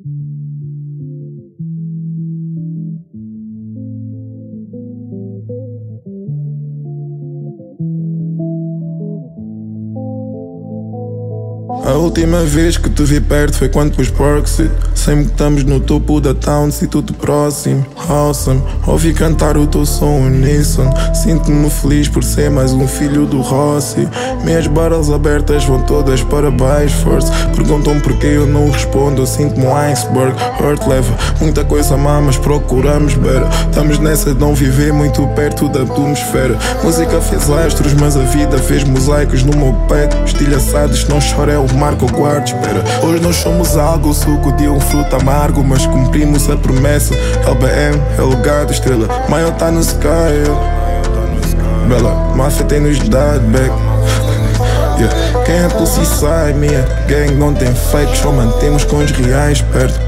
A última vez que te vi perto foi quando pus Parksit. Sempre que estamos no topo da town, se tudo próximo. Awesome, ouvi cantar o teu som uníssono. Sinto-me feliz por ser mais um filho do Rossi. Minhas barras abertas vão todas para baixo, force. Perguntam porquê eu não respondo, eu sinto-me um iceberg. Earth leva muita coisa má, mas procuramos better. Estamos nessa de não viver muito perto da atmosfera. Música fez astros, mas a vida fez mosaicos no meu peito. Estilhaçados, não chora é o marco, eu guardo, espera. Hoje nós somos algo, o suco de um fruto amargo, mas cumprimos a promessa. LBM é lugar da estrela, maior tá no sky, Bela, máfia tem nos dado back. Yeah. Quem é pulse e sai, minha gang não tem fake, só mantemos com os reais perto.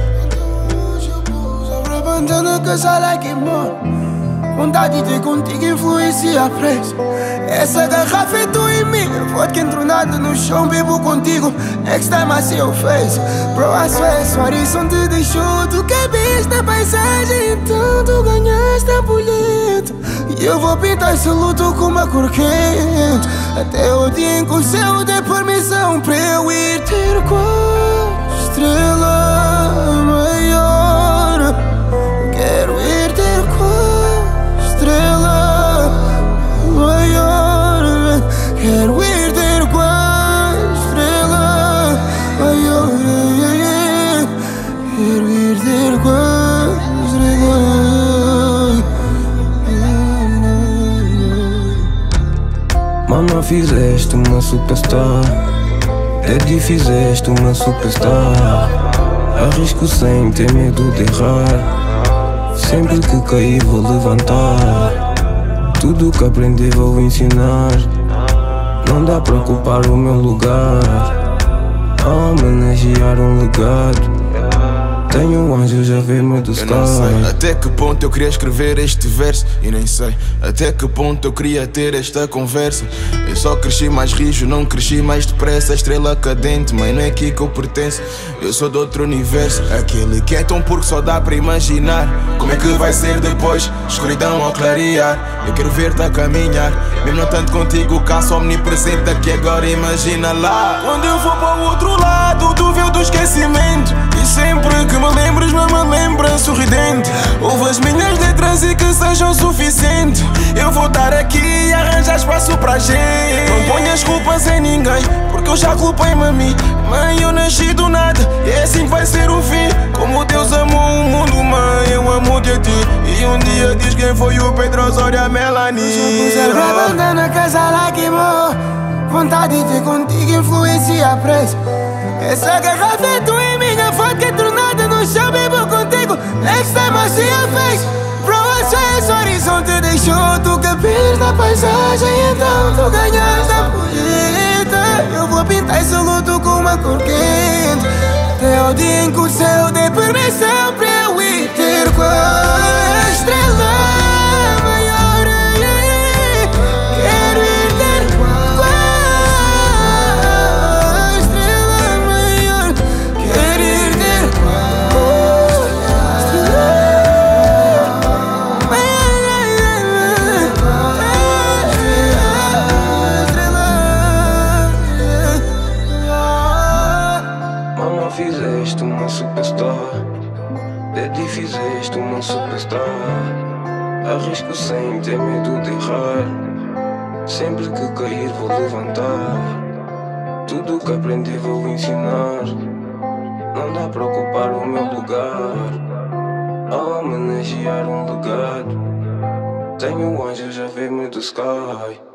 Vontade de contigo influencia a preço. Essa garrafa é tua e minha. Vodka entronada no chão, bebo contigo. Next time I see your face. Bro, I swear, esse horizonte te deixou. Tu cabeste na paisagem, então tu ganhaste a boleto. E eu vou pintar esse luto com uma cor quente. Até o dia em que o céu dê permissão para eu ir ter com a estrela maior. Quero ir ter com a estrela maior. Quero ir ter com a estrela maior. Quero ir ter com a estrela. Mama, fizeste uma superstar. Daddy, fizeste uma superstar. Arrisco sem ter medo de errar. Sempre que cair vou levantar. Tudo que aprendi vou ensinar. Não dá pra ocupar o meu lugar. A homenagear um legado. Tenho um anjo já ver-me do sky. Eu não sei até que ponto eu queria escrever este verso. E nem sei até que ponto eu queria ter esta conversa. Eu só cresci mais rijo, não cresci mais depressa. Estrela cadente, mãe, não é aqui que eu pertenço. Eu sou de outro universo. Aquele que é tão puro que só dá para imaginar. Como é que vai ser depois, escuridão ao clarear. Eu quero ver-te a caminhar. Mesmo não tanto contigo, caço omnipresente aqui agora, imagina lá. Quando eu for para o outro lado do véu do esquecimento. E sempre que me lembres, não me lembra sorridente. Ouve as minhas letras e que sejam suficientes. Eu vou estar aqui e arranjar espaço para gente. Não ponhas culpas em ninguém, porque eu já culpei-me a mim. Mãe, eu nasci do nada e é assim que vai ser o fim. Como Deus amou o mundo, mãe, eu amo-te a ti. E um dia diz quem foi o Pedro Osório, a Melanie. Pus a braba na casa lá queimou. Vontade de contigo influencia a preço. Essa garrafa é tua e minha. Vodka tronada no chão, bebo contigo. Next time I see your face. Bro, I swear, esse horizonte deixou. Tu cabiste na paisagem, então tu ganhaste a boleta. Eu vou pintar esse luto com uma cor quente. Até o dia em que o céu dê permissão para eu ir ter com a estrela maior. Quero ir ter com a estrela maior. Quero ir ter com a estrela. Mama, fizeste uma superstar. Daddy, fizeste uma superstar. Arrisco sem ter medo de errar. Sempre que cair vou levantar. Tudo que aprendi vou ensinar. Não dá pra ocupar o meu lugar. A homenagear um legado. Tenho um anjo já ver-me do sky.